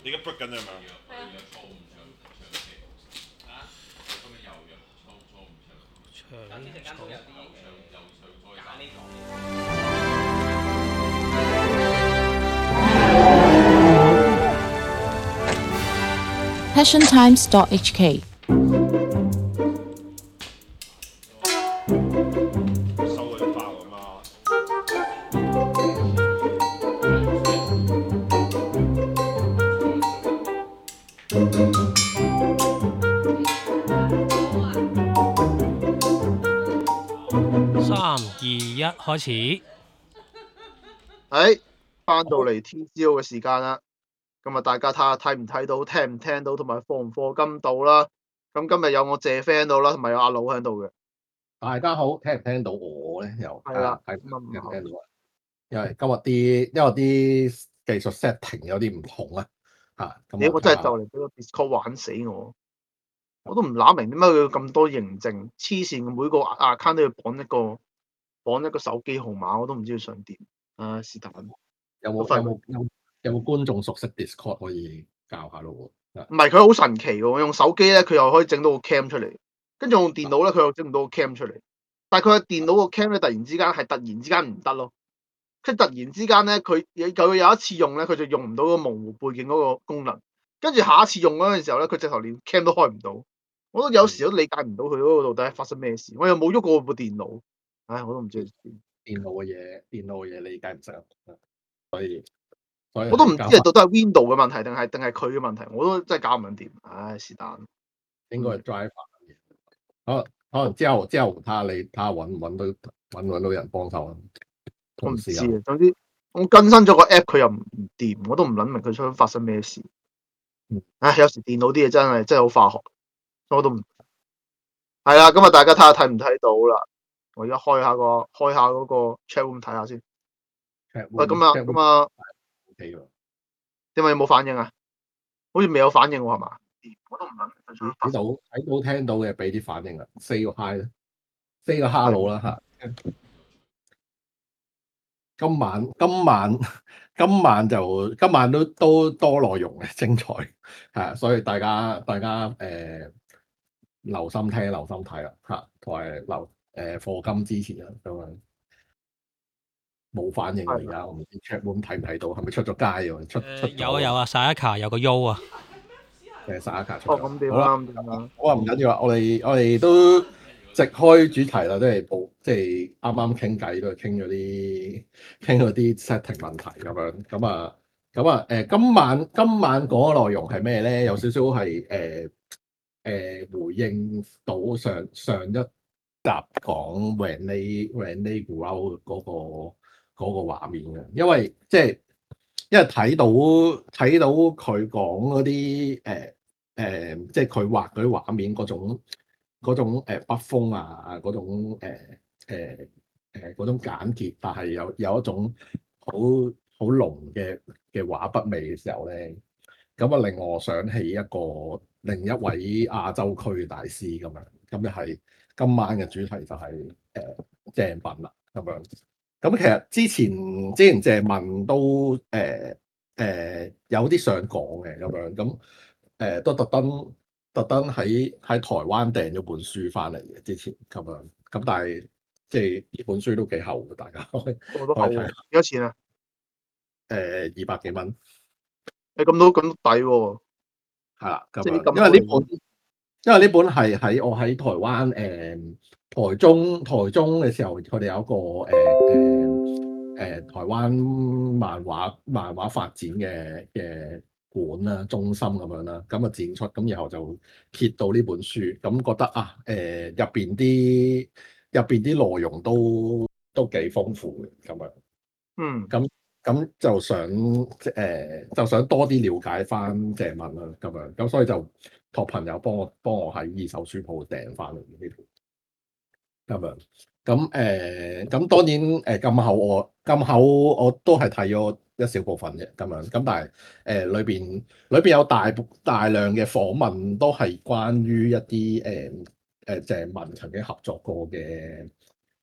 你而家 break 緊係嘛？ 係啊。初五唱啊！今日又約初五唱。 長陣間都有啲又唱呢種。 passiontimes.hk 收女炮啊嘛！ 3、2、1開始。 翻到嚟 TCO 嘅時間啦。咁啊，大家睇下睇唔睇到、聽唔聽到，同埋課唔課金到啦。咁今日有我謝 friend 到啦，同埋有阿佬喺度嘅。 大家好，聽唔聽到我咧？又係啦， 聽咁唔聽到啊？因為啲技術 setting 有啲唔同啊。 我真係就嚟俾個 Discord 玩死我。我都唔諗明點解佢要咁多認證，黐線，每個 account 都要綁一個手機號碼，我都唔知佢想點。是但。 有冇觀眾熟悉 Discord 可以教下咯？ 唔係，佢好神奇喎！用手機咧，佢又可以整到個 cam 出嚟；跟住用電腦咧，佢又整唔到個 cam 出嚟。但係佢嘅電腦個 cam 咧，突然之間唔得咯。即係突然之間咧，佢有一次用咧，佢就用唔到個模糊背景嗰個功能。跟住下一次用嗰陣時候咧，佢直頭連 cam 都開唔到。我都有時都理解唔到佢嗰個到底發生咩事。我又冇喐過部電腦，我都唔知電腦嘅嘢理解唔識，所以我都唔知係到底係 Windows 嘅問題定係佢嘅問題，我都真係搞唔緊掂。是但。 應該係 driver 嘅。可能之後睇下揾唔揾到人幫手啊。 我唔知啊，總之我更新咗個 app，佢又唔掂，我都唔諗明佢想發生咩事。有時電腦啲嘢真係好化學，我都唔係啦。今日大家睇下睇唔睇到啦？我而家開下嗰個 chat room 睇下先。喂，咁啊，點解有冇反應啊？好似未有反應喎，係嘛？我都唔諗睇到聽到嘅俾啲反應啊 ，say 個 hi 啦，say 個 hello 啦嚇。今晚都多內容嘅，精彩係，所以大家留心聽留心睇啦嚇，同埋課金支持啦咁樣。冇反應啊！而家我唔知 chat room 睇唔睇到，係咪出咗街喎？出有啊，Sayaka 有個 U 啊。 Sayaka 出咗。 咁點啦？ 好啊，唔緊要啊，我哋都直開主題啦，都係即係啱啱傾偈都係傾咗啲 setting 問題咁樣。今晚講嘅內容係咩咧？有少少係回應到上一集講 when they grow out 嗰個畫面嘅，因為睇到佢講嗰啲即係佢畫嗰啲畫面嗰種北風啊，嗰種嗰種簡潔，但係有一種好濃嘅畫筆味嘅時候咧，咁啊令我想起另一位亞洲區大師咁樣，咁就係今晚嘅主題就係鄭品啦咁樣。咁其實之前鄭問都有啲想講嘅咁樣，咁都特登喺台灣訂咗本書翻嚟嘅之前咁樣，咁但係即係呢本書都幾厚嘅，大家可以睇。 幾多錢啊 ？200幾蚊。 你咁都抵喎。 係啦，咁樣因為呢本係我喺台灣台中嘅時候，佢哋有一個台灣漫畫發展嘅館啦、中心咁樣啦，咁啊展出，咁然後就揭到呢本書，咁覺得入邊啲內容都幾豐富嘅咁樣。咁就想多啲了解翻鄭問啦，咁樣，咁所以就託朋友幫我喺二手書鋪訂翻嚟呢套，咁樣，咁當然咁厚我都係睇咗一小部分嘅，咁樣，咁但係裏邊有大量嘅訪問都係關於一啲鄭問曾經合作過嘅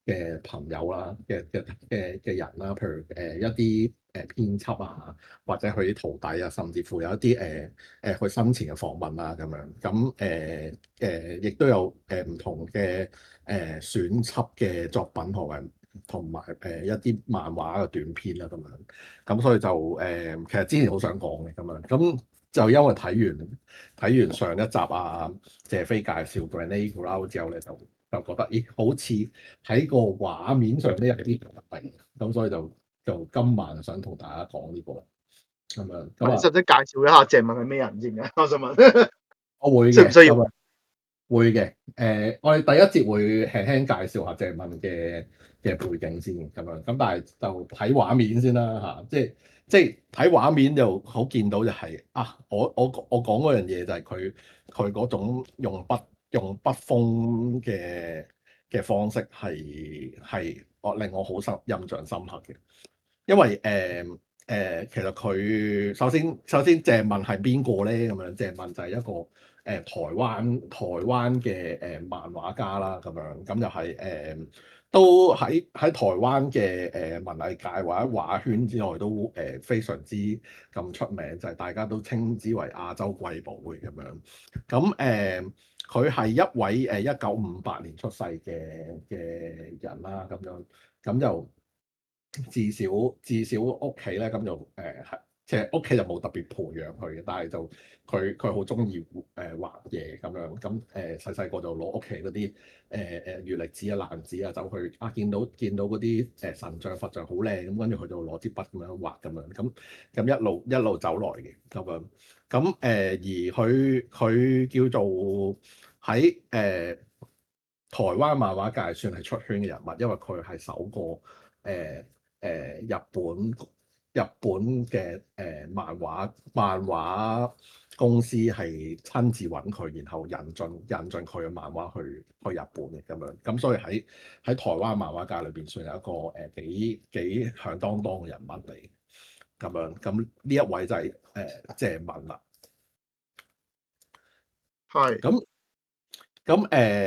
嘅朋友啦，嘅人啦，譬如一啲編輯啊，或者佢啲徒弟啊，甚至乎有一啲佢生前嘅訪問啊咁樣，咁亦都有唔同嘅選輯嘅作品同埋一啲漫畫嘅短篇啦咁樣，咁所以就其實之前好想講嘅咁樣，咁就因為睇完上一集啊謝飛介紹 Grenade Ground 之後咧，就覺得咦好似喺個畫面上呢有啲特別，咁所以就今晚想同大家講呢個咁樣。咁使唔使介紹一下鄭問係咩人先嘅？我想問。 我會需唔需要？ 會嘅。我哋第一節會輕輕介紹下鄭問嘅背景先咁樣。咁但係就睇畫面先啦嚇，即係睇畫面就好見到就係我講嗰樣嘢就係佢嗰種用筆鋒嘅方式係令我好印象深刻嘅，因為其實佢首先鄭問係邊個咧？咁樣鄭問就係一個台灣嘅漫畫家啦，咁樣咁就係都喺台灣嘅文藝界或者畫圈之內都非常之咁出名，就係大家都稱之為亞洲貴寶嘅咁樣。咁佢係一位1958年出世嘅人啦，咁樣咁就至少屋企咧咁就即係屋企就冇特別培養佢嘅，但係就佢好中意畫嘢咁樣，咁細細個就攞屋企嗰啲月曆紙啊、爛紙啊走去見到嗰啲神像佛像好靚，咁跟住佢就攞支筆咁樣畫咁樣，咁一路走來嘅咁樣，咁而佢叫做喺台灣漫畫界算係出圈嘅人物，因為佢係首個日本嘅漫畫公司係親自揾佢，然後引進佢嘅漫畫去日本嘅咁樣，咁所以喺台灣漫畫界裏邊算係一個幾響當當嘅人物嚟，咁樣咁呢一位就係鄭問啦。 係。 咁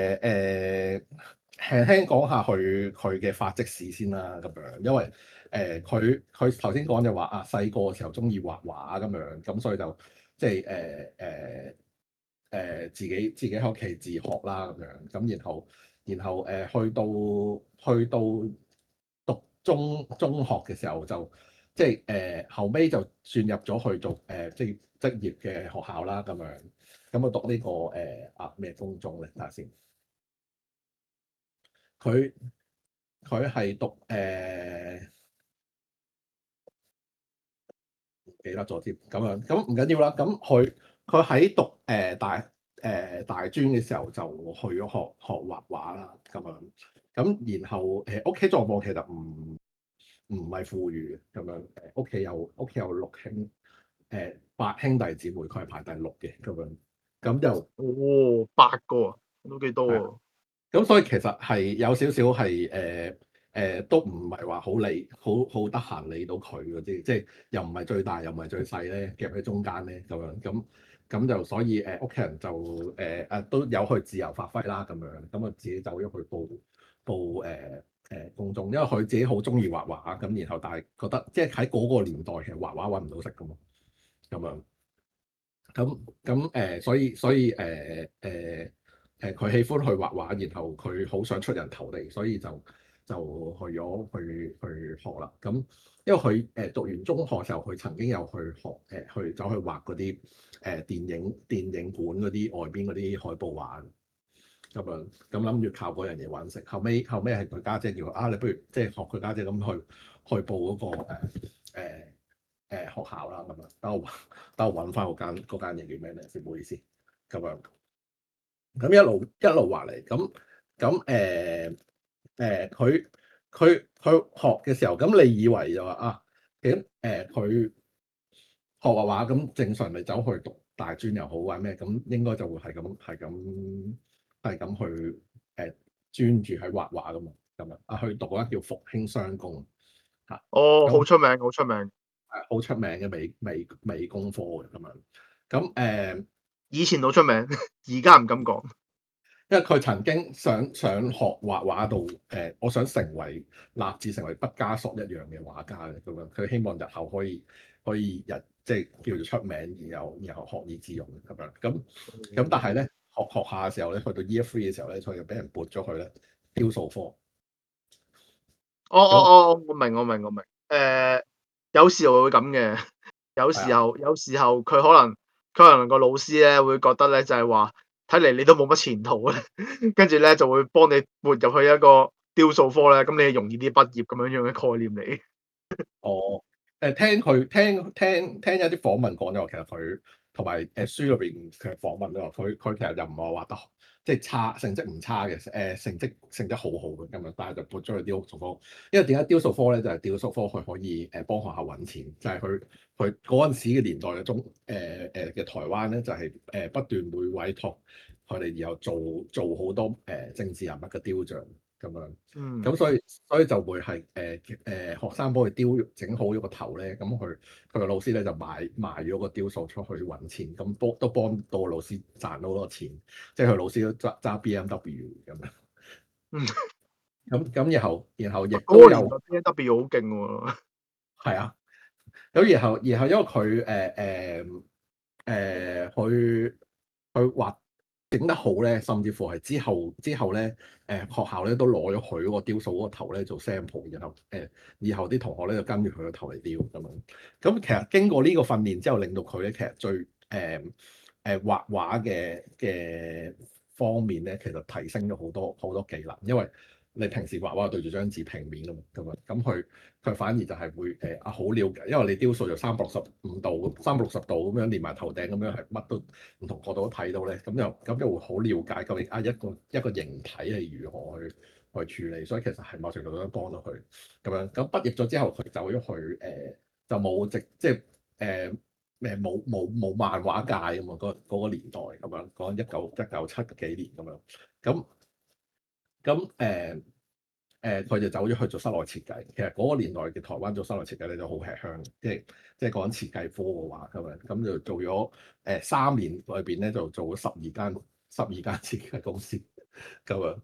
輕輕講下佢嘅發跡史先啦，咁樣，因為佢頭先講就話細個嘅時候中意畫畫咁樣，咁所以就即係自己喺屋企自學啦咁樣，咁然後去到讀中學嘅時候就即係後尾就轉入咗去做即係職業嘅學校啦咁樣。咁我讀呢個咩高中咧？睇下先。佢係讀唔記得咗添。咁樣咁唔緊要啦。咁佢喺讀大專嘅時候就去咗學畫畫啦。咁樣咁然後屋企狀況其實唔係富裕嘅咁樣。屋企有六兄8兄弟姊妹，佢係排第6嘅咁樣。咁就 8個啊，都幾多喎。 咁所以其實係有少少係都唔係話好得閒理到佢嗰啲，即係又唔係最大又唔係最細咧，夾喺中間咧咁樣。咁就所以屋企人就都有去自由發揮啦咁樣。咁啊自己走咗去報公眾，因為佢自己好中意畫畫咁，然後但係覺得即係喺嗰個年代其實畫畫揾唔到食噶嘛，咁樣。所以佢喜歡去畫畫，然後佢好想出人頭地，所以就去咗去學啦。咁因為佢讀完中學時候，佢曾經有去學去走去畫嗰啲電影館嗰啲外邊嗰啲海報畫咁樣，咁諗住靠嗰樣嘢揾食。後尾係佢家姐叫佢你不如即係學佢家姐咁去報嗰個學校啦咁樣，等我揾翻嗰間嘢叫咩咧先，唔好意思咁樣。咁一路畫嚟，佢學嘅時候，咁你以為就話咁佢學畫畫咁正常，咪走去讀大專又好或者咩，咁應該就會係咁去專注喺畫畫噶嘛，咁去讀嗰間叫復興商工嚇。 好出名， 好出名嘅美工科嘅咁樣。咁以前都出名，而家唔敢講。 因為佢曾經想學畫畫到我想立志成為畢加索一樣嘅畫家嘅咁樣，佢希望日後可以即係叫做出名，然後學以致用咁樣。咁但係咧學下嘅時候咧，去到 Year 3嘅時候咧，佢就俾人撥咗去咧雕塑科。 我明。有時候會咁嘅，有時候佢可能個老師咧會覺得咧就係話，睇嚟你都冇乜前途咧，跟住咧就會幫你撥入去一個雕塑科咧，咁你容易啲畢業咁樣嘅概念嚟。 哦，聽佢聽一啲訪問講咗，其實佢同埋書裏邊嘅訪問都話，佢其實又唔係話得即係差，成績唔差嘅，成績好好嘅咁樣，但係就撥咗去雕塑科。因為點解雕塑科咧？就係雕塑科佢可以幫學校揾錢，就係佢嗰陣時嘅年代嘅嘅台灣咧，就係不斷會委託佢哋，然後做好多政治人物嘅雕像。咁樣，咁所以就會係學生幫佢整好咗個頭咧，咁佢個老師咧就賣咗個雕塑出去揾錢，咁都幫到個老師賺到好多錢，即係佢老師都揸 BMW 咁樣。咁然後亦都有嗰個年代 BMW 好勁喎。 係啊，咁然後因為佢佢畫整得好咧，甚至乎係之後咧，學校咧都攞咗佢嗰個雕塑嗰個頭咧做 sample，然後以後啲同學咧就跟住佢個頭嚟雕咁樣。咁其實經過呢個訓練之後，令到佢咧其實最畫畫嘅方面咧，其實提升咗好多技能，因為你平時畫畫對住張紙平面啊嘛，咁佢反而就係會好了解，因為你雕塑就360度咁樣連埋頭頂咁樣係乜都唔同角度都睇到咧，咁就會好了解究竟一個形體係如何去處理，所以其實係某程度都幫到佢咁樣。咁畢業咗之後，佢走咗去就冇即係冇漫畫界咁嘛，嗰個年代咁樣講1970幾年咁樣，佢就走咗去做室內設計。其實嗰個年代嘅台灣做室內設計咧就好吃香，即係講設計科嘅話咁就做咗3年裏邊咧就做咗12間設計公司咁樣。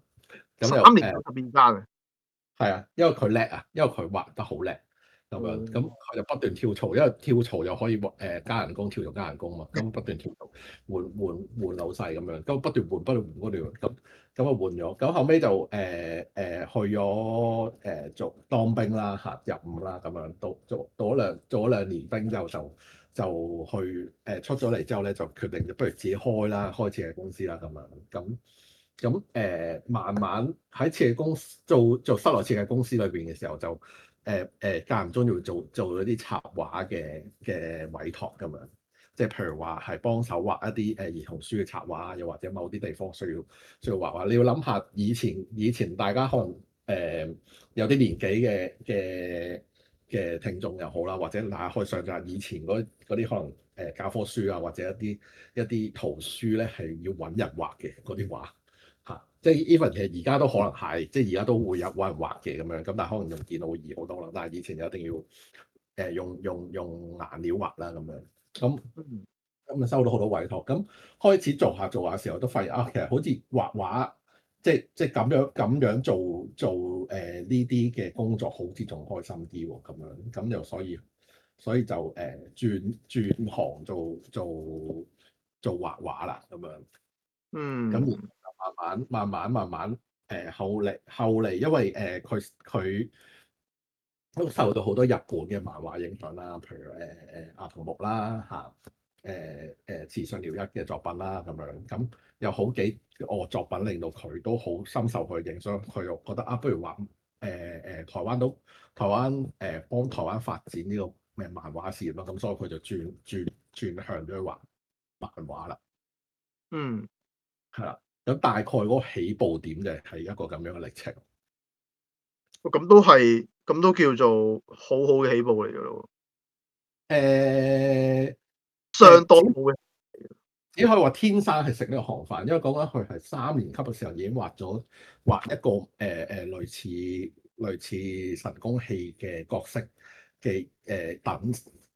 3年有12間啊？ 係啊，因為佢叻啊，因為佢畫得好叻。咁樣，咁佢就不斷跳槽，因為跳槽又可以加人工，跳槽加人工嘛，咁不斷跳槽換老細咁樣，咁不斷換咁啊換咗，咁後尾就去咗做當兵啦嚇，入伍啦咁樣，做咗兩年兵之後就去出咗嚟之後咧，就決定不如自己開設計公司啦咁樣，咁慢慢喺設計公司做室內設計公司裏邊嘅時候就。間唔中要做嗰啲插畫嘅委託咁樣，即係譬如話係幫手畫一啲兒童書嘅插畫，又或者某啲地方需要畫畫。你要諗下以前大家可能有啲年紀嘅聽眾又好啦，或者大家可以想像以前嗰啲可能教科書啊，或者一啲圖書咧係要揾人畫嘅嗰啲畫。即係 even 其實而家都可能係，即係而家都會有揾人畫嘅咁樣，咁但係可能用電腦會易好多啦。但係以前就一定要用顏料畫啦咁樣，咁收到好多委託，咁開始做下嘅時候都發現啊，其實好似畫畫即係咁樣做呢啲嘅工作，好似仲開心啲喎咁樣，咁就所以就轉行做畫畫啦咁樣。咁慢慢後嚟，因為佢都受到好多日本嘅漫畫影響啦，譬如阿童木啦嚇，池上遼一嘅作品啦咁樣，咁有好幾個作品令到佢都好深受佢影響，佢又覺得不如畫台灣幫台灣發展呢個漫畫事業咯，咁所以佢就轉向咗去畫漫畫啦。係啦，咁大概嗰個起步點就係一個咁樣嘅歷程。咁都叫做好好嘅起步嚟㗎咯。相當好嘅。只可以話天生係食呢個行飯，因為講緊佢係3年級嘅時候已經畫一個類似神功戲嘅角色嘅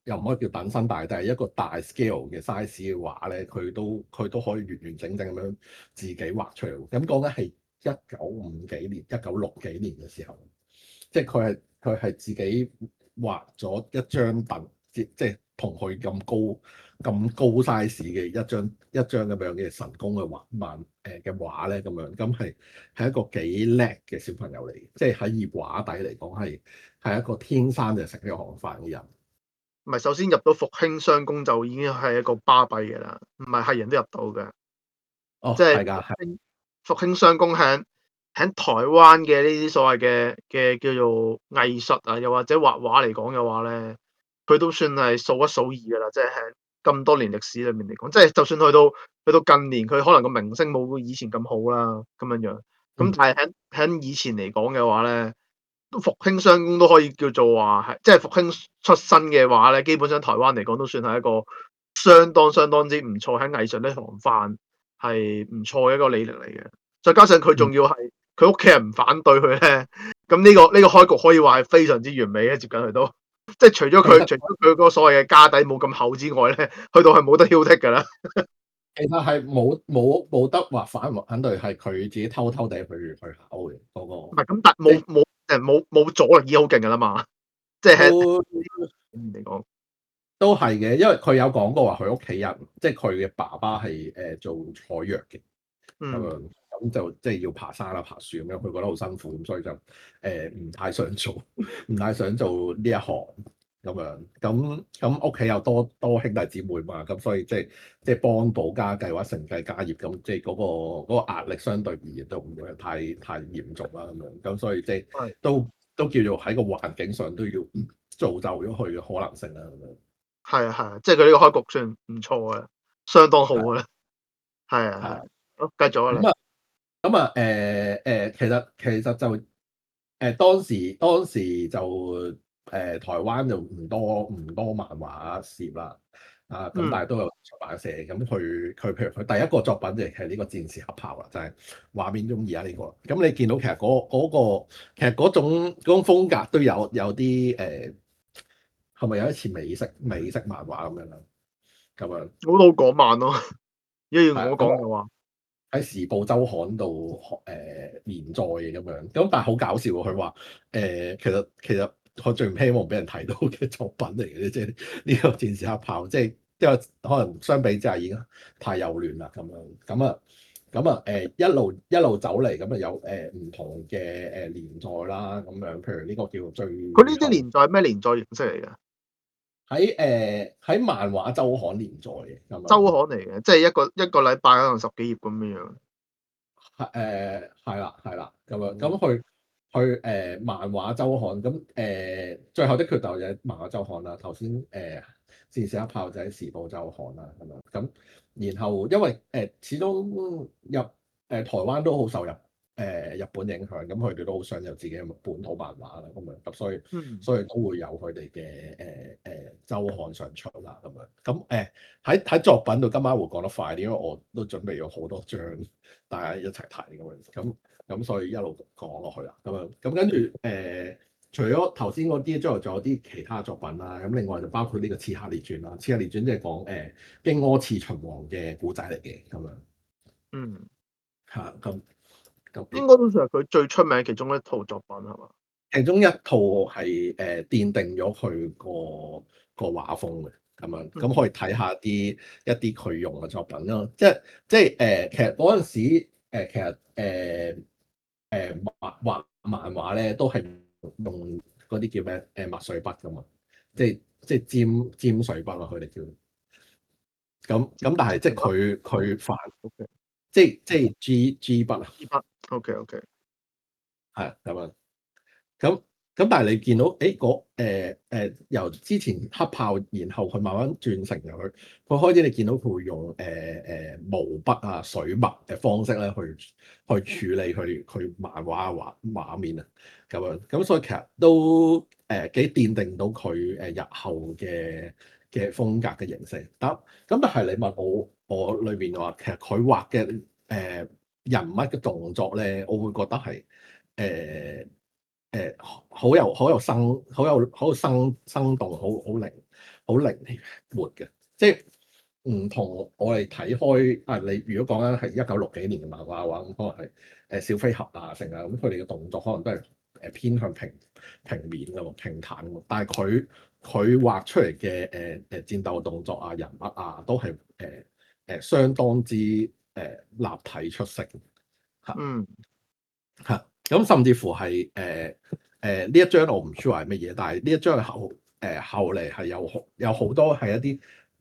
又唔可以叫等身大，但係一個大 scale 嘅 size 嘅畫咧，佢都可以完完整整咁樣自己畫出嚟。咁講緊係1950幾年、1960幾年嘅時候，即係佢係自己畫咗一張凳，即係同佢咁高 size 嘅一張咁樣嘅神功嘅嘅畫咧，咁樣咁係一個幾叻嘅小朋友嚟嘅，即係喺以畫底嚟講係一個天生就食呢行飯嘅人。 唔係，首先入到復興雙宮就已經係一個巴閉嘅啦，唔係人都入到嘅。 哦， 即係係㗎，係復興雙宮喺台灣嘅呢啲所謂嘅叫做藝術啊，又或者畫畫嚟講嘅話咧，佢都算係數一數二㗎啦。即係喺咁多年歷史裏面嚟講，即係就算去到近年，佢可能個名聲冇以前咁好啦，咁樣樣。咁但係喺以前嚟講嘅話咧，復興雙宮都可以叫做話係，即係復興出身嘅話咧，基本上台灣嚟講都算係一個相當之唔錯喺藝術呢行飯係唔錯嘅一個履歷嚟嘅。再加上佢仲要係佢屋企人唔反對佢咧，咁呢個開局可以話係非常之完美嘅，接近佢都即係除咗佢嗰個所謂嘅家底冇咁厚之外咧，去到係冇得挑剔㗎啦。 其實係冇得話反對，係佢自己偷偷地去考嘅嗰個。 唔係咁，但冇阻力已經好勁㗎啦嘛，即係喺嚟講。 都係嘅，因為佢有講過話佢屋企人，即係佢嘅爸爸係做採藥嘅，咁樣咁就即係要爬山啦、爬樹咁樣，佢覺得好辛苦，咁所以就唔太想做呢一行咁樣。咁屋企又多兄弟姊妹嘛，咁所以即係幫補家計或者承繼家業，咁即係嗰個壓力相對而言都唔會係太嚴重啦咁樣。咁所以即係都叫做喺個環境上都要造就咗佢嘅可能性啦咁樣。 係啊，即係佢呢個開局算唔錯嘅，相當好嘅。係啊，好繼續啦。 其實就當時就台灣就唔多漫畫攝啦，咁但係都有出版社。咁佢譬如佢第一個作品就係呢個戰士黑豹啦，就係畫面中而家呢個。咁你見到其實其實嗰種風格都有啲係咪有一次美式漫畫咁樣啦？咁樣好到嗰晚咯，如果要我講嘅話， 喺時報週刊度連載嘅咁樣，咁但係好搞笑喎！佢話其實我最唔希望俾人睇到嘅作品嚟嘅，即係呢個戰士黑豹，即係因為可能相比之下已經太幼嫩啦咁樣，一路走嚟咁啊有唔同嘅連載啦咁樣，譬如呢個叫做最佢呢啲連載係咩連載形式嚟㗎？ 喺漫畫週刊連載嘅咁樣， 週刊嚟嘅，即係一個禮拜可能10幾頁咁樣。 係啦咁樣，咁佢漫畫週刊咁最後的決鬥就係漫畫週刊啦。頭先戰士黑豹就喺時報週刊啦咁樣，咁然後因為始終台灣都好受日本影響，咁佢哋都好想有自己嘅本土漫畫啦，咁樣咁所以都會有佢哋嘅週刊上出啦，咁樣咁喺作品度今晚會講得快啲，因為我都準備咗好多章，大家一齊睇咁所以一路講落去啦，咁樣咁跟住除咗頭先嗰啲之外，仲有啲其他作品啦，咁另外就包括呢個《刺客列傳》啦，《刺客列傳》即係講荊軻刺秦王嘅故仔嚟嘅，咁樣嚇咁。 應該都算係佢最出名其中一套作品係嘛？ 其中一套係奠定咗佢個畫風嘅咁樣，咁可以睇下一啲佢用嘅作品咯。即係其實嗰陣時其實畫漫畫咧都係用嗰啲叫咩墨水筆噶嘛，即係尖水筆啊，佢哋叫咁，但係即係佢反即係 G 筆啊。 OK， 係咁樣，咁但係你見到由之前黑豹，然後佢慢慢轉成佢開始，你見到佢會用毛筆啊、水墨嘅方式咧去處理佢漫畫畫面啊，咁樣咁所以其實都幾奠定到佢日後嘅風格嘅形成。咁但係你問我裏邊話，其實佢畫嘅人物嘅動作咧，我會覺得係好有生動，好靈好靈活嘅，即係唔同我哋睇開啊！你如果講緊係1960幾年嘅漫畫嘅話，咁可能係小飛俠啊成啊，咁佢哋嘅動作可能都係偏向平面嘅喎，平坦嘅，但係佢畫出嚟嘅戰鬥動作啊、人物啊，都係相當之立體出色嚇。 嗯， 嚇咁甚至乎係呢一張我唔 sure 係乜嘢，但係呢一張後嚟係有好多係一啲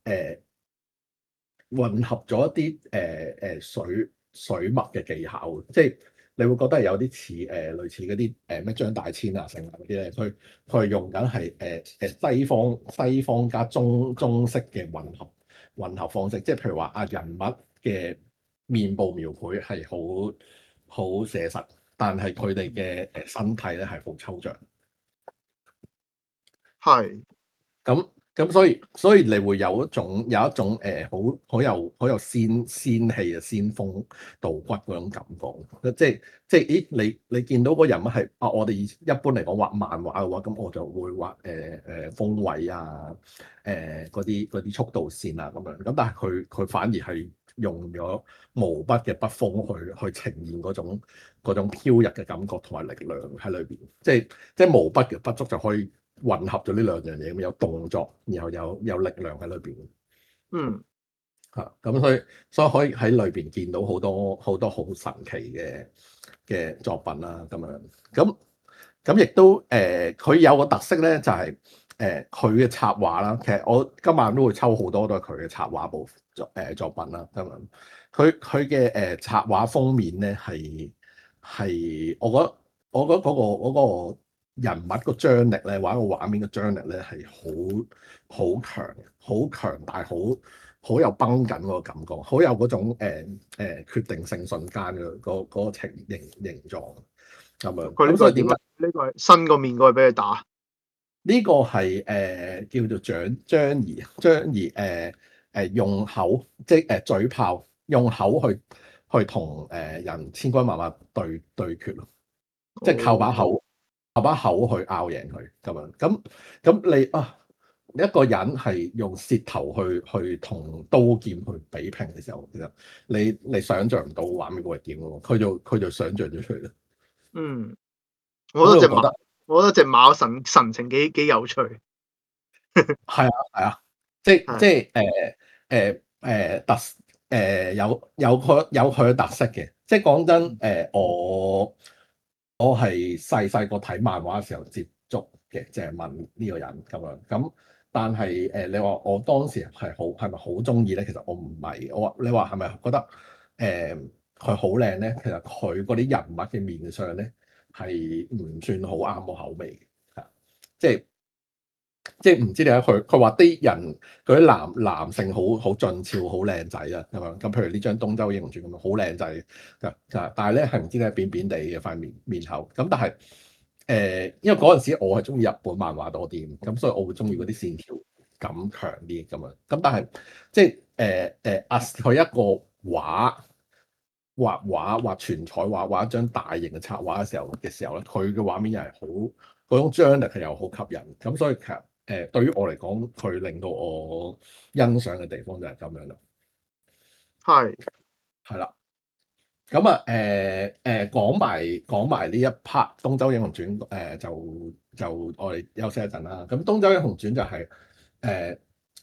混合咗一啲水墨嘅技巧，即係你會覺得係有啲似類似嗰啲咩張大千啊成啊嗰啲咧，佢係用緊係西方加中式嘅混合方式，即係譬如話啊人物嘅面部描繪係好寫實，但係佢哋嘅身體咧係好抽象。 係。 咁所以你會有一種好有仙氣啊仙風道骨嗰種感覺，即係咦你見到個人物係啊，我哋一般嚟講畫漫畫嘅話，咁我就會畫風位啊嗰啲速度線啊咁樣，咁但係佢反而係用咗毛筆嘅筆鋒去呈現嗰種飄逸嘅感覺同埋力量喺裏邊，即係毛筆嘅筆觸就可以混合咗呢兩樣嘢，咁有動作，然後有力量喺裏邊。 嗯。 嚇咁所以可以喺裏邊見到好多好神奇嘅作品啦，咁樣咁亦都佢有個特色咧，就係佢嘅插畫啦。其實我今晚都會抽好多都係佢嘅插畫作品啦，咁樣佢嘅插畫封面咧係我覺得嗰個人物個張力咧，或者個畫面嘅張力咧係好強大，好有繃緊嗰個感覺，好有嗰種決定性瞬間嘅嗰個形狀咁樣。 佢呢個點解？呢個係伸個面過去俾佢打。 呢個係叫做張儀用口即係嘴炮，用口去同人千軍萬馬對決咯，即係靠把口去拗贏佢咁樣。咁你啊一個人係用舌頭去同刀劍去比拼嘅時候，其實你想像唔到畫面會係點嘅喎，佢就想像咗出嚟啦。 嗯，我覺得隻馬神情幾有趣。 係啊，即係有佢嘅特色嘅。即係講真我係細個睇漫畫嘅時候接觸嘅，即係問呢個人咁樣咁。但係你話我當時係咪好中意咧？其實我唔係。你話係咪覺得佢好靚咧？其實佢嗰啲人物嘅面相咧係唔算好啱我口味嘅，即係唔知點解佢話啲人嗰啲男性好俊俏好靚仔啊咁樣。咁譬如呢張東周英雄傳咁樣好靚仔㗎，但係咧係唔知點解扁扁地嘅塊面口咁。但係因為嗰陣時我係中意日本漫畫多啲，咁所以我會中意嗰啲線條感強啲咁樣。咁但係即係佢一個畫全彩畫一張大型嘅插畫嘅時候咧，佢嘅畫面又係好嗰種張力係又好吸引。咁所以其實對於我嚟講，佢令到我欣賞嘅地方就係咁樣啦。係啦。咁啊講埋呢一 part《東周英雄傳》就我哋休息一陣啦。咁《東周英雄傳》就係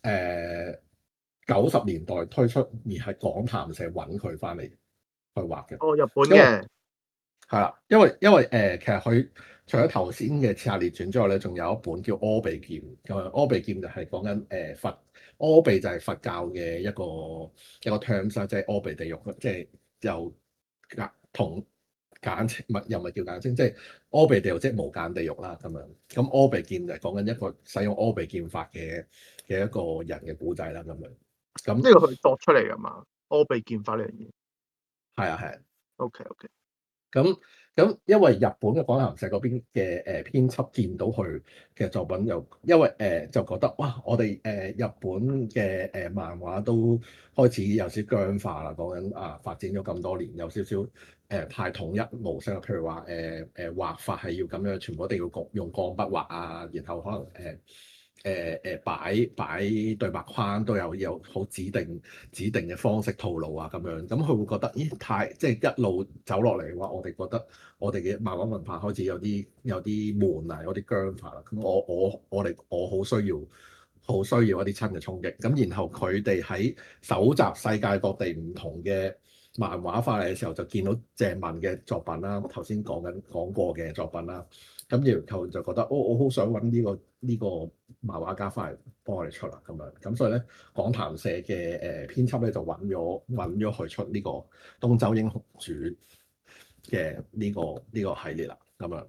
90年代推出，而係講談社揾佢翻嚟去畫嘅。 哦，日本嘅。 係啦，因為其實佢除咗頭先嘅《刺客列傳》之外咧，仲有一本叫《柯比劍》。咁柯比劍就係講緊柯比就係佛教嘅一個 terms 啦，即係柯比地獄，即係又同簡稱又唔係叫簡稱，即係柯比地獄即係無間地獄啦咁樣。咁柯比劍就係講緊一個使用柯比劍法嘅一個人嘅古仔啦咁樣。咁呢個佢作出嚟㗎嘛？柯比劍法呢樣嘢。 係啊。 OK。 咁因為日本嘅講談社嗰邊嘅編輯見到佢嘅作品，因為就覺得哇，我哋日本嘅漫畫都開始有少僵化啦。講緊發展咗咁多年，有少少太統一模式啦。譬如話畫法係要咁樣，全部一定要用鋼筆畫啊，然後可能擺對白框都有好指定嘅方式套路啊咁樣，咁佢會覺得咦即係一路走落嚟嘅話，我哋覺得我哋嘅漫畫文化開始有啲悶啊，有啲僵化啦。咁我好需要一啲新嘅衝擊。咁然後佢哋喺搜集世界各地唔同嘅漫畫翻嚟嘅時候，就見到鄭文嘅作品啦，頭先講過嘅作品啦。咁然後就覺得，我好想揾呢個漫畫家翻嚟幫我哋出啦咁樣。咁所以咧，講談社嘅編輯咧就揾咗佢出呢個《東周英雄傳》嘅呢個系列啦咁樣。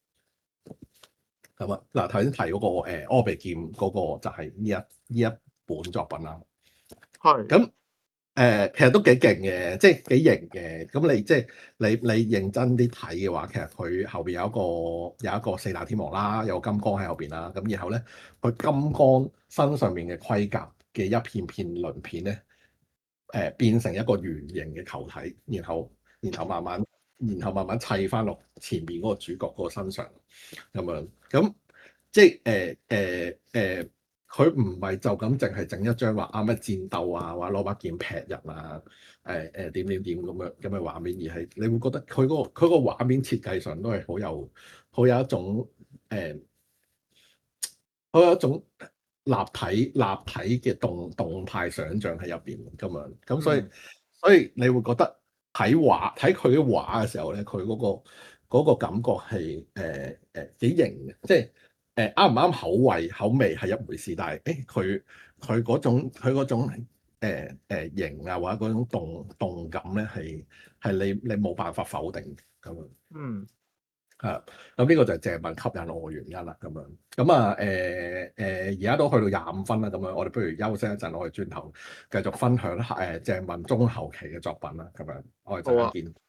咁啊嗱，頭先提嗰個柯比劍嗰個就係呢一本作品啦。 係。 咁其實都幾勁嘅，即係幾型嘅。咁你認真啲睇嘅話，其實佢後邊有一個四大天王啦，有個金剛喺後邊啦。咁然後咧，佢金剛身上面嘅盔甲嘅一片片鱗片咧，變成一個圓形嘅球體，然後慢慢砌翻落前面嗰個主角嗰個身上咁樣。咁即係佢唔係就咁淨係整一張話咩戰鬥啊，或者攞把劍劈人啊，點咁嘅畫面，而係你會覺得佢個畫面設計上都係好有一種立體嘅動態想像喺入邊咁樣。咁所以你會覺得睇佢啲畫嘅時候咧，佢嗰個感覺係幾型嘅，即係。啱唔啱口味係一回事，但係佢嗰種型啊，或者嗰種動感咧係你冇辦法否定咁樣。 嗯。 咁呢個就係鄭文吸引我嘅原因啦。咁樣咁啊而家都去到25分啦。咁樣我哋不如休息一陣，我哋轉頭繼續分享鄭文中後期嘅作品啦。咁樣我哋陣間見。